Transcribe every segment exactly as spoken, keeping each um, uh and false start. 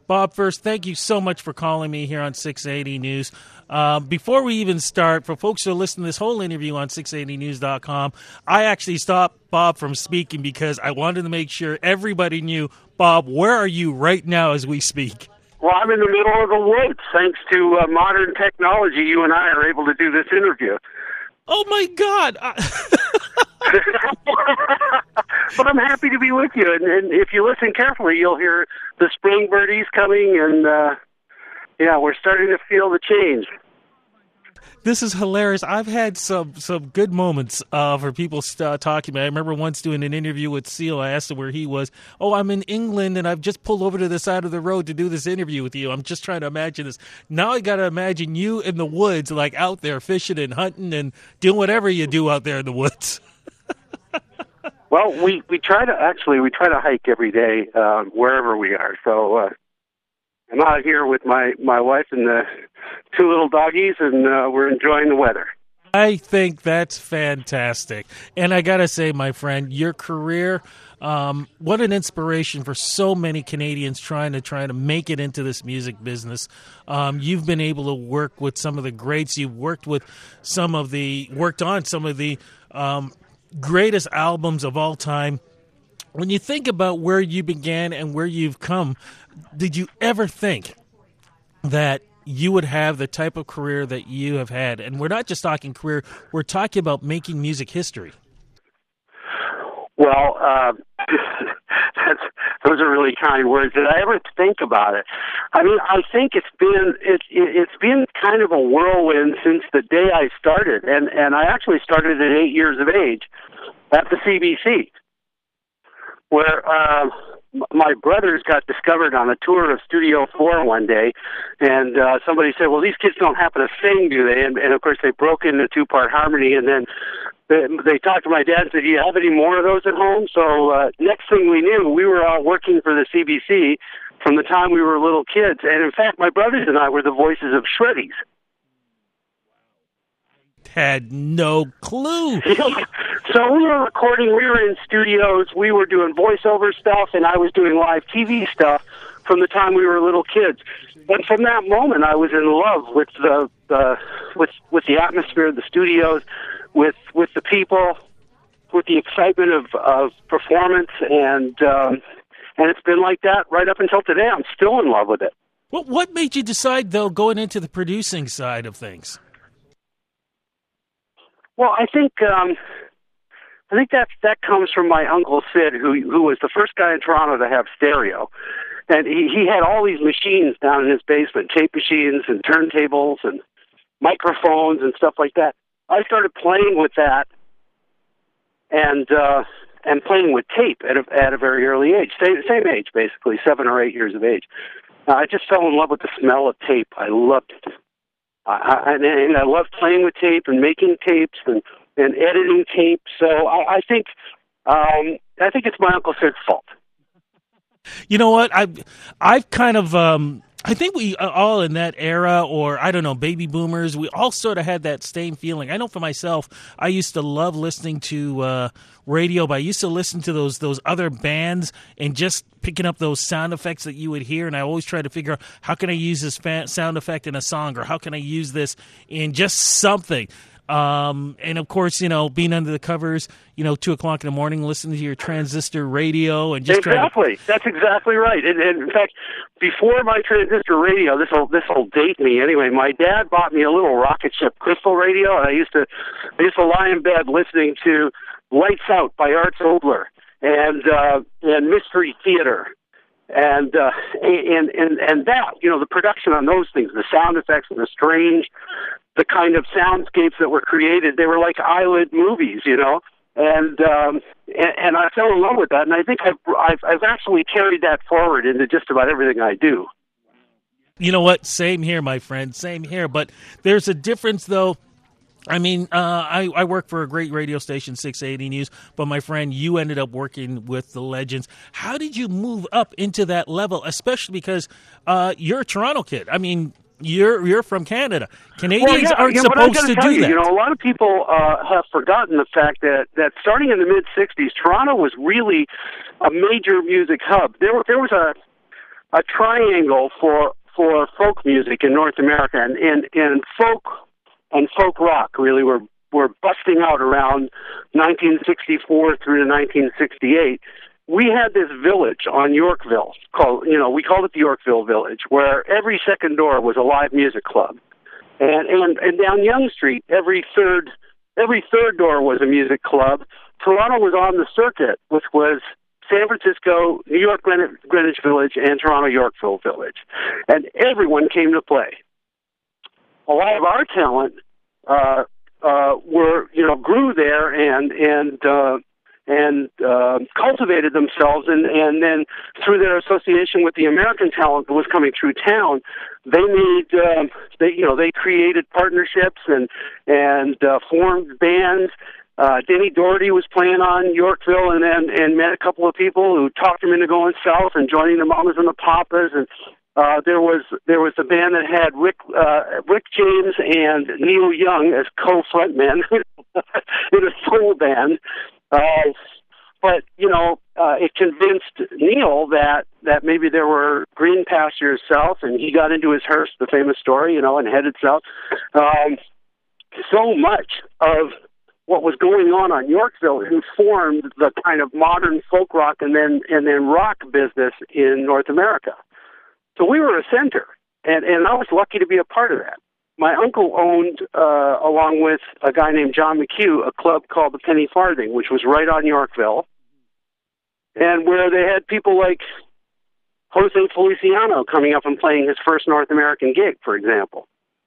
Bob, first, thank you so much for calling me here on six eighty News. Uh, before we even start, for folks who are listening to this whole interview on six eighty news dot com, I actually stopped Bob from speaking because I wanted to make sure everybody knew, Bob, where are you right now as we speak? Well, I'm in the middle of the woods. Thanks to uh, modern technology, you and I are able to do this interview. Oh, my God. But I'm happy to be with you, and, and if you listen carefully, you'll hear the spring birdies coming, and uh, yeah, we're starting to feel the change. This is hilarious. I've had some some good moments uh, for people st- talking about it. I remember once doing an interview with Seal. I asked him where he was. Oh, I'm in England, and I've just pulled over to the side of the road to do this interview with you. I'm just trying to imagine this. Now I got to imagine you in the woods, like out there fishing and hunting and doing whatever you do out there in the woods. Well, we, we try to, actually, we try to hike every day uh, wherever we are. So uh, I'm out here with my, my wife and the two little doggies, and uh, we're enjoying the weather. I think that's fantastic. And I got to say, my friend, your career, um, what an inspiration for so many Canadians trying to try to make it into this music business. Um, you've been able to work with some of the greats. You've worked with some of the, worked on some of the um, greatest albums of all time. When you think about where you began and where you've come, did you ever think that you would have the type of career that you have had? And we're not just talking career, we're talking about making music history. Well, uh, that's, those are really kind words. Did I ever think about it? I mean, I think it's been it, it, it's been kind of a whirlwind since the day I started, and and I actually started at eight years of age at the C B C, where uh, my brothers got discovered on a tour of Studio Four one day, and uh, somebody said, "Well, these kids don't happen to sing, do they?" And, and of course, they broke into two-part harmony, and then they, they talked to my dad and said, "Do you have any more of those at home?" So uh, next thing we knew, we were all working for the C B C from the time we were little kids, and in fact, my brothers and I were the voices of Shreddies. Had no clue. So we were recording, we were in studios, we were doing voiceover stuff, and I was doing live T V stuff from the time we were little kids. And from that moment, I was in love with the, the with with the atmosphere of the studios, with with the people, with the excitement of, of performance, and um, and it's been like that right up until today. I'm still in love with it. What what made you decide, though, going into the producing side of things? Well, I think um, I think that that comes from my uncle Sid, who who was the first guy in Toronto to have stereo, and he he had all these machines down in his basement, tape machines and turntables and microphones and stuff like that. I started playing with that, and uh, and playing with tape at a, at a very early age, same, same age basically, seven or eight years of age. Uh, I just fell in love with the smell of tape. I loved it. I, and, and I love playing with tape and making tapes and, and editing tapes. So I, I think um, I think it's my Uncle Sid's fault. You know what? I've I've kind of um, I think we all in that era, or I don't know, baby boomers, we all sort of had that same feeling. I know for myself, I used to love listening to uh, radio, but I used to listen to those those other bands and just picking up those sound effects that you would hear, and I always try to figure out, how can I use this fa- sound effect in a song, or how can I use this in just something? Um, and, of course, you know, being under the covers, you know, two o'clock in the morning, listening to your transistor radio and just exactly. To... That's exactly right. And, and, in fact, before my transistor radio, this will this will date me anyway, my dad bought me a little rocket ship crystal radio, and I used to I used to lie in bed listening to Lights Out by Art Obler and uh, and Mystery Theater. And, uh, and, and, and that, you know, the production on those things, the sound effects and the strange, the kind of soundscapes that were created, they were like eyelid movies, you know, and, um, and, and I fell in love with that. And I think I've, I've, I've actually carried that forward into just about everything I do. You know what? Same here, my friend, same here. But there's a difference, though. I mean, uh, I, I work for a great radio station, six eighty News, but my friend, you ended up working with the legends. How did you move up into that level, especially because uh, you're a Toronto kid? I mean, you're you're from Canada. Canadians well, yeah, aren't yeah, supposed to do you, that. You know, a lot of people uh, have forgotten the fact that, that starting in the mid-sixties, Toronto was really a major music hub. There, there was a a triangle for for folk music in North America, and and, and folk and folk rock really were were busting out around nineteen sixty-four through to nineteen sixty-eight. We had this village on Yorkville called, you know, we called it the Yorkville Village, where every second door was a live music club, and and and down Yonge Street, every third every third door was a music club. Toronto was on the circuit, which was San Francisco, New York, Greenwich, Greenwich Village, and Toronto Yorkville Village, and everyone came to play. A lot of our talent uh, uh, were, you know, grew there and and uh, and uh, cultivated themselves, and and then through their association with the American talent that was coming through town, they made uh, they you know they created partnerships and and uh, formed bands. Uh, Denny Doherty was playing on Yorkville, and then and met a couple of people who talked him into going south and joining the Mamas and the Papas. And uh, there was there was a band that had Rick uh, Rick James and Neil Young as co-frontmen in a soul band. Uh, but you know, uh, it convinced Neil that that maybe there were green pastures south, and he got into his hearse, the famous story, you know, and headed south. Um, so much of what was going on on Yorkville informed the kind of modern folk rock and then and then rock business in North America. So we were a center, and, and I was lucky to be a part of that. My uncle owned, uh, along with a guy named John McHugh, a club called the Penny Farthing, which was right on Yorkville, and where they had people like Jose Feliciano coming up and playing his first North American gig, for example.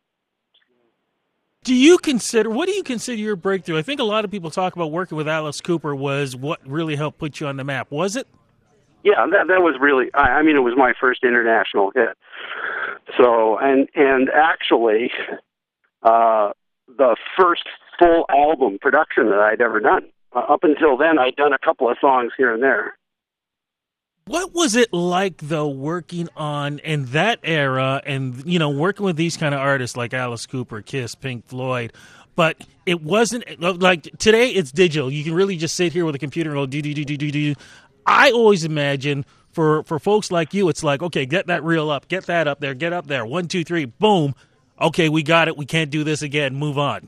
Do you consider, what do you consider your breakthrough? I think a lot of people talk about working with Alice Cooper was what really helped put you on the map. Was it? Yeah, that that was really, I, I mean, it was my first international hit. So, and, and actually, uh, the first full album production that I'd ever done. Uh, up until then, I'd done a couple of songs here and there. What was it like, though, working on, in that era, and, you know, working with these kind of artists like Alice Cooper, Kiss, Pink Floyd, but it wasn't, like, today it's digital. You can really just sit here with a computer and go, do, do, do, do, do, do. I always imagine, for, for folks like you, it's like, okay, get that reel up, get that up there, get up there, one, two, three, boom. Okay, we got it, we can't do this again, move on.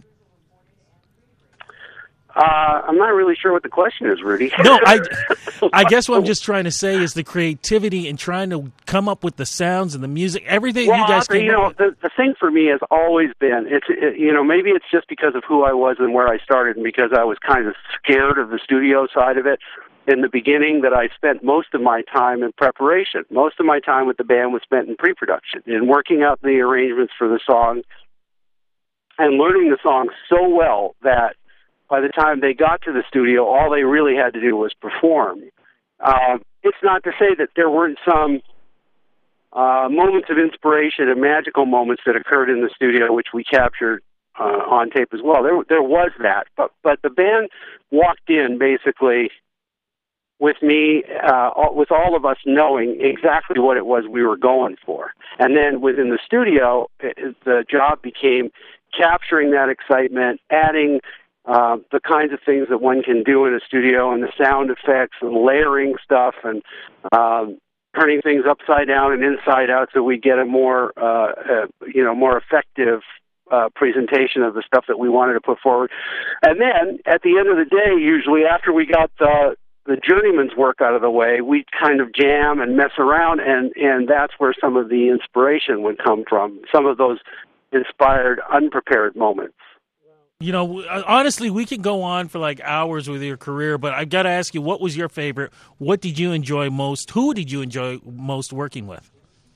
Uh, I'm not really sure what the question is, Rudy. No, I, I guess what I'm just trying to say is the creativity and trying to come up with the sounds and the music, everything well, you guys came you know, up with. The, the thing for me has always been, it's it, you know, maybe it's just because of who I was and where I started, and because I was kind of scared of the studio side of it in the beginning, that I spent most of my time in preparation. Most of my time with the band was spent in pre-production, in working out the arrangements for the song and learning the song so well that by the time they got to the studio, all they really had to do was perform. Uh, it's not to say that there weren't some uh, moments of inspiration and magical moments that occurred in the studio, which we captured uh, on tape as well. There, there was that, but but the band walked in basically with me, uh, with all of us knowing exactly what it was we were going for, and then within the studio, it, the job became capturing that excitement, adding Uh, the kinds of things that one can do in a studio, and the sound effects and layering stuff and um, turning things upside down and inside out, so we get a more, uh, uh, you know, more effective uh, presentation of the stuff that we wanted to put forward. And then at the end of the day, usually after we got the the journeyman's work out of the way, we kind of jam and mess around, and and that's where some of the inspiration would come from. Some of those inspired, unprepared moments. You know, honestly, we can go on for like hours with your career, but I've got to ask you, what was your favorite? What did you enjoy most? Who did you enjoy most working with?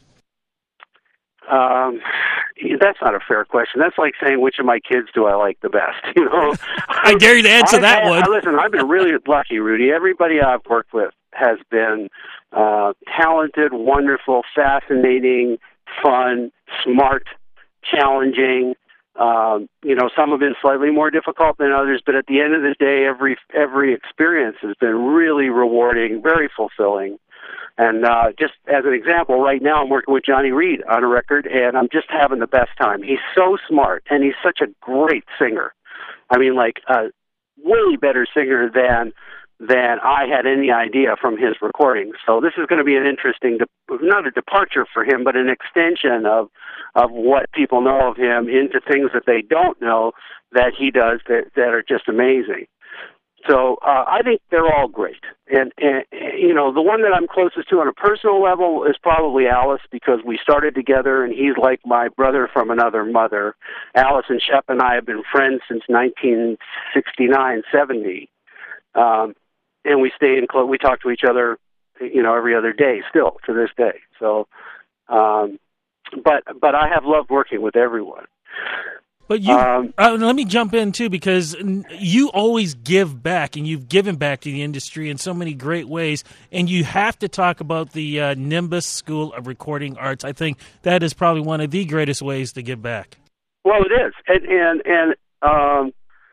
Um, that's not a fair question. That's like saying, which of my kids do I like the best? You know, I dare you to answer I've that had, one. Listen, I've been really lucky, Rudy. Everybody I've worked with has been uh, talented, wonderful, fascinating, fun, smart, challenging. Um, you know, some have been slightly more difficult than others, but at the end of the day, every every experience has been really rewarding, very fulfilling. And uh, just as an example, right now I'm working with Johnny Reed on a record, and I'm just having the best time. He's so smart, and he's such a great singer. I mean, like a way better singer than than I had any idea from his recordings. So this is going to be an interesting, de- not a departure for him, but an extension of of what people know of him into things that they don't know that he does that, that are just amazing. So uh, I think they're all great. And, and, you know, the one that I'm closest to on a personal level is probably Alice, because we started together, and he's like my brother from another mother. Alice and Shep and I have been friends since nineteen sixty-nine, seventy. Um, and we stay in close, we talk to each other, you know, every other day still to this day. So, um, but, but I have loved working with everyone. But you, um, uh, let me jump in too, because you always give back, and you've given back to the industry in so many great ways. And you have to talk about the uh, Nimbus School of Recording Arts. I think that is probably one of the greatest ways to give back. Well, it is, and and, and um,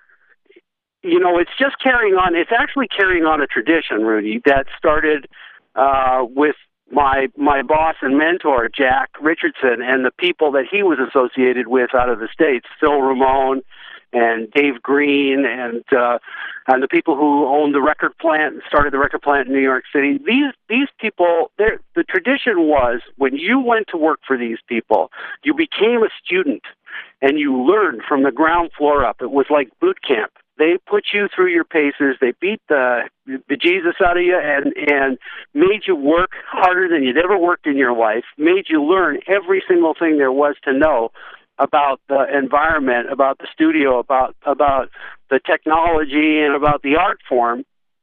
you know, it's just carrying on. It's actually carrying on a tradition, Rudy, that started uh, with my my boss and mentor, Jack Richardson, and the people that he was associated with out of the States, Phil Ramone and Dave Green, and uh, and the people who owned the record plant and started the record plant in New York City. These these people, the tradition was, when you went to work for these people, you became a student, and you learned from the ground floor up. It was like boot camp. They put you through your paces. They beat the the Jesus out of you and, and made you work harder than you'd ever worked in your life, made you learn every single thing there was to know about the environment, about the studio, about about the technology, and about the art form.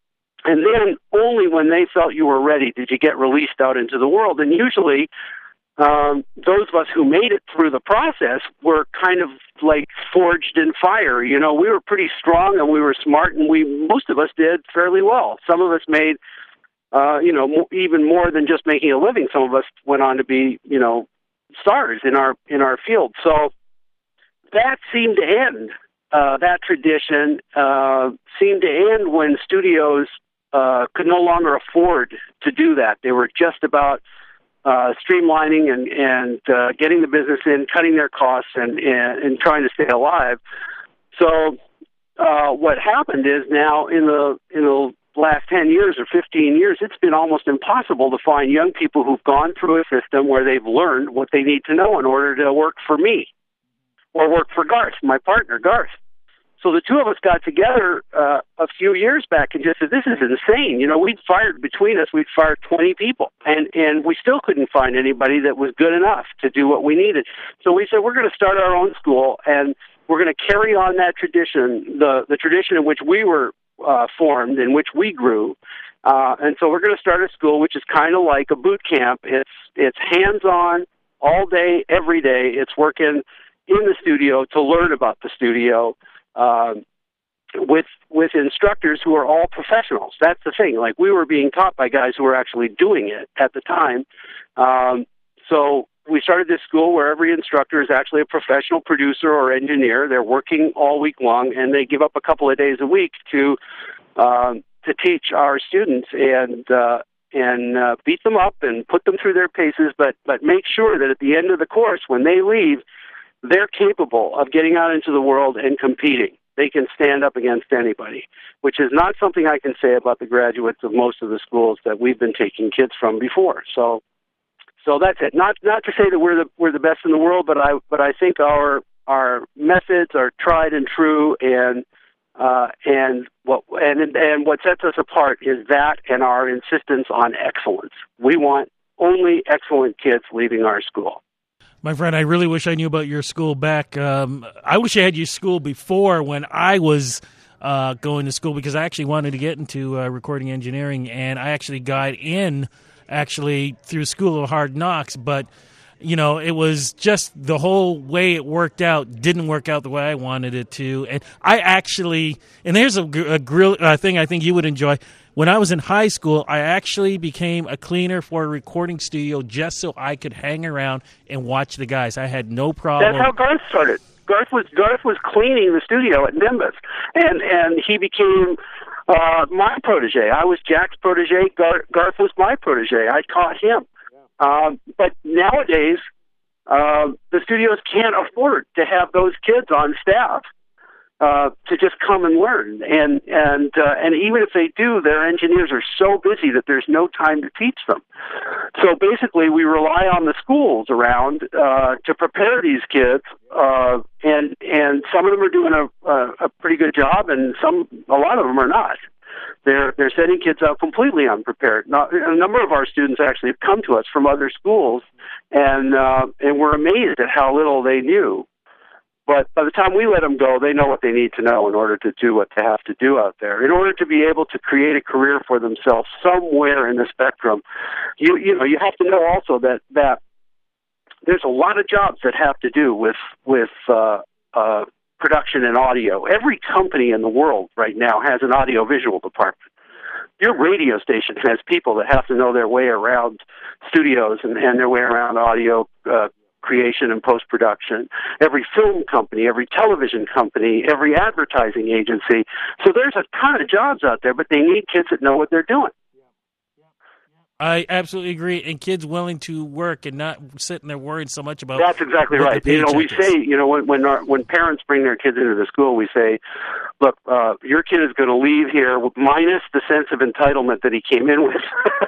And then only when they felt you were ready did you get released out into the world. And usually Um, those of us who made it through the process were kind of like forged in fire. You know, we were pretty strong and we were smart, and we, most of us did fairly well. Some of us made, uh, you know, mo- even more than just making a living. Some of us went on to be, you know, stars in our, in our field. So that seemed to end, uh, that tradition, uh, seemed to end when studios, uh, could no longer afford to do that. They were just about Uh, streamlining and, and uh, getting the business in, cutting their costs, and, and, and trying to stay alive. So uh, what happened is now in the in the last ten years or fifteen years, it's been almost impossible to find young people who've gone through a system where they've learned what they need to know in order to work for me or work for Garth, my partner, Garth. So the two of us got together uh, a few years back and just said, this is insane. You know, we'd fired, between us, we'd fired twenty people, and, and we still couldn't find anybody that was good enough to do what we needed. So we said, we're going to start our own school, and we're going to carry on that tradition, the, the tradition in which we were uh, formed, in which we grew. Uh, and so we're going to start a school which is kind of like a boot camp. It's, it's hands-on all day, every day. It's working in the studio to learn about the studio. Um, with with instructors who are all professionals. That's the thing. Like, we were being taught by guys who were actually doing it at the time. Um, so we started this school where every instructor is actually a professional producer or engineer. They're working all week long, and they give up a couple of days a week to um, to teach our students and uh, and uh, beat them up and put them through their paces, but but make sure that at the end of the course, when they leave, they're capable of getting out into the world and competing. They can stand up against anybody, which is not something I can say about the graduates of most of the schools that we've been taking kids from before. So, so that's it. Not not to say that we're the we're the best in the world, but I but I think our our methods are tried and true, and uh, and what and and what sets us apart is that and our insistence on excellence. We want only excellent kids leaving our school. My friend, I really wish I knew about your school back. Um, I wish I had your school before when I was uh, going to school, because I actually wanted to get into uh, recording engineering, and I actually got in actually through School of Hard Knocks. But, you know, it was just the whole way it worked out didn't work out the way I wanted it to. And I actually, and there's a, a grill, uh, thing I think you would enjoy. When I was in high school, I actually became a cleaner for a recording studio just so I could hang around and watch the guys. I had no problem. That's how Garth started. Garth was Garth was cleaning the studio at Nimbus, and and he became uh, my protege. I was Jack's protege. Garth, Garth was my protege. I taught him. Yeah. Um, but nowadays, uh, the studios can't afford to have those kids on staff. uh, to just come and learn. And and uh, and even if they do, their engineers are so busy that there's no time to teach them. So basically, we rely on the schools around uh, to prepare these kids, uh, and and some of them are doing a, a, a pretty good job, and some a lot of them are not. They're they're setting kids out completely unprepared. Now, a number of our students actually have come to us from other schools, and uh, and we're amazed at how little they knew. But by the time we let them go, they know what they need to know in order to do what they have to do out there. In order to be able to create a career for themselves somewhere in the spectrum, you you know you have to know also that that there's a lot of jobs that have to do with with uh, uh, production and audio. Every company in the world right now has an audiovisual department. Your radio station has people that have to know their way around studios and, and their way around audio uh, creation and post-production. Every film company, every television company, every advertising agency. So there's a ton of jobs out there, but they need kids that know what they're doing. I absolutely agree, and kids willing to work and not sitting there worrying so much about. That's exactly right. You know, we say, you know, when when, our, when parents bring their kids into the school, we say, look, uh, your kid is going to leave here minus the sense of entitlement that he came in with,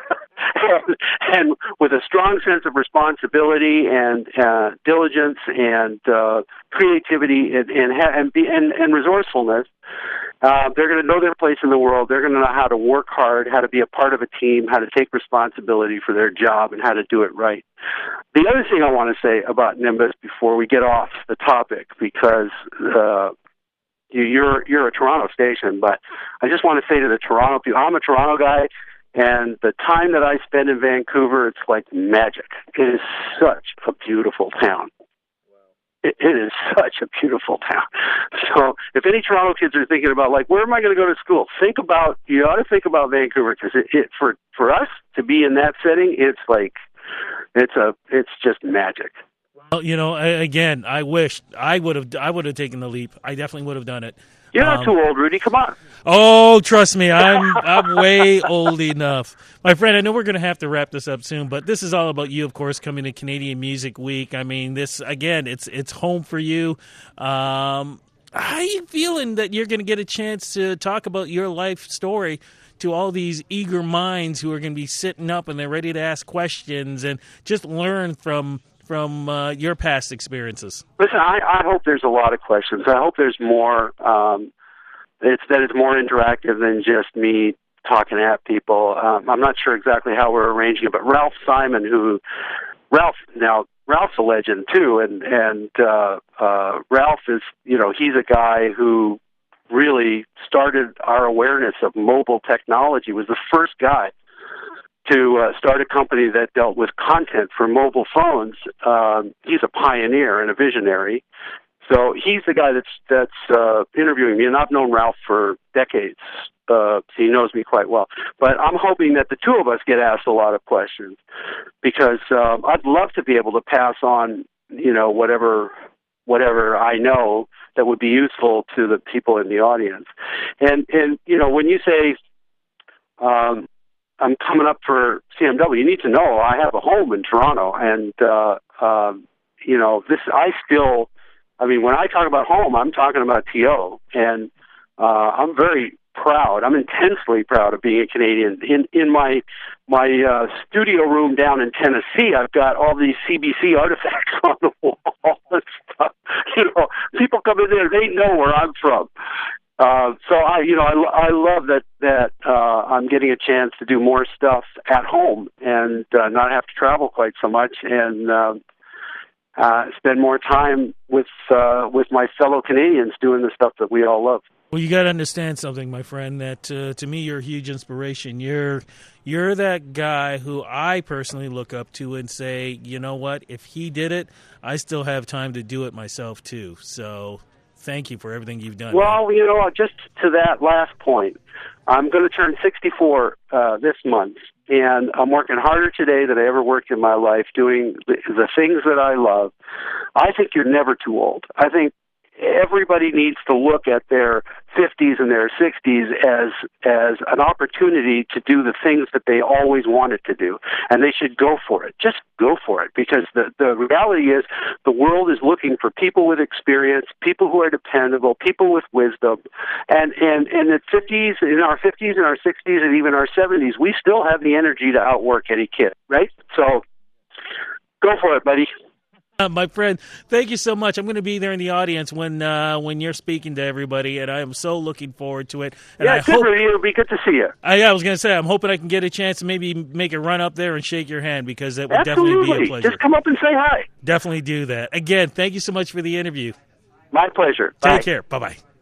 and, and with a strong sense of responsibility and uh, diligence and uh, creativity and and and, be, and, and resourcefulness. Uh, they're going to know their place in the world. They're going to know how to work hard, how to be a part of a team, how to take responsibility for their job, and how to do it right. The other thing I want to say about Nimbus before we get off the topic, because uh, you're you're a Toronto station, but I just want to say to the Toronto people, I'm a Toronto guy, and the time that I spend in Vancouver, it's like magic. It is such a beautiful town. It is such a beautiful town. So if any Toronto kids are thinking about, like, where am I going to go to school? Think about, you ought to think about Vancouver, because it, it, for, for us to be in that setting, it's like, it's a, it's just magic. Well, you know, again, I wish I would have, I would have taken the leap. I definitely would have done it. You're not um, too old, Rudy. Come on. Oh, trust me, I'm I'm way old enough. My friend, I know we're going to have to wrap this up soon, but this is all about you, of course, coming to Canadian Music Week. I mean, this, again, it's it's home for you. Um, how are you feeling that you're going to get a chance to talk about your life story to all these eager minds who are going to be sitting up and they're ready to ask questions and just learn from from uh, your past experiences? Listen, I, I hope there's a lot of questions. I hope there's more, um, it's that it's more interactive than just me talking at people. Um, I'm not sure exactly how we're arranging it, but Ralph Simon, who, Ralph, now, Ralph's a legend too, and, and uh, uh, Ralph is, you know, he's a guy who really started our awareness of mobile technology, was the first guy to uh, start a company that dealt with content for mobile phones. Um, he's a pioneer and a visionary. So he's the guy that's that's uh, interviewing me, and I've known Ralph for decades. Uh, so he knows me quite well. But I'm hoping that the two of us get asked a lot of questions, because um, I'd love to be able to pass on, you know, whatever whatever I know that would be useful to the people in the audience. And and you know, when you say um, I'm coming up for C M W, you need to know I have a home in Toronto, and uh, um, you know, this I still. I mean, when I talk about home, I'm talking about T O, and uh, I'm very proud. I'm intensely proud of being a Canadian. In in my my uh, studio room down in Tennessee, I've got all these C B C artifacts on the wall and stuff. You know, people come in there, they know where I'm from. Uh, so I, you know, I, I love that that uh, I'm getting a chance to do more stuff at home and uh, not have to travel quite so much, and uh, uh, spend more time with uh, with my fellow Canadians doing the stuff that we all love. Well, you got to understand something, my friend, that uh, to me you're a huge inspiration. You're you're that guy who I personally look up to and say, you know what, if he did it, I still have time to do it myself too. So thank you for everything you've done. Well, man. you know, just to that last point, I'm going to turn sixty-four uh, this month, and I'm working harder today than I ever worked in my life doing the, the things that I love. I think you're never too old. I think everybody needs to look at their fifties and their sixties as as an opportunity to do the things that they always wanted to do, and they should go for it. Just go for it, because the the reality is the world is looking for people with experience, people who are dependable, people with wisdom, and and and at fifties, in our fifties and our sixties and even our seventies, we still have the energy to outwork any kid, right? So go for it, buddy. Uh, my friend, thank you so much. I'm going to be there in the audience when uh, when you're speaking to everybody, and I am so looking forward to it. And yeah, I it's good hope, for you. It'll be good to see you. I, I was going to say, I'm hoping I can get a chance to maybe make a run up there and shake your hand, because that would Absolutely. definitely be a pleasure. Just come up and say hi. Definitely do that. Again, thank you so much for the interview. My pleasure. Take Bye. care. Bye-bye.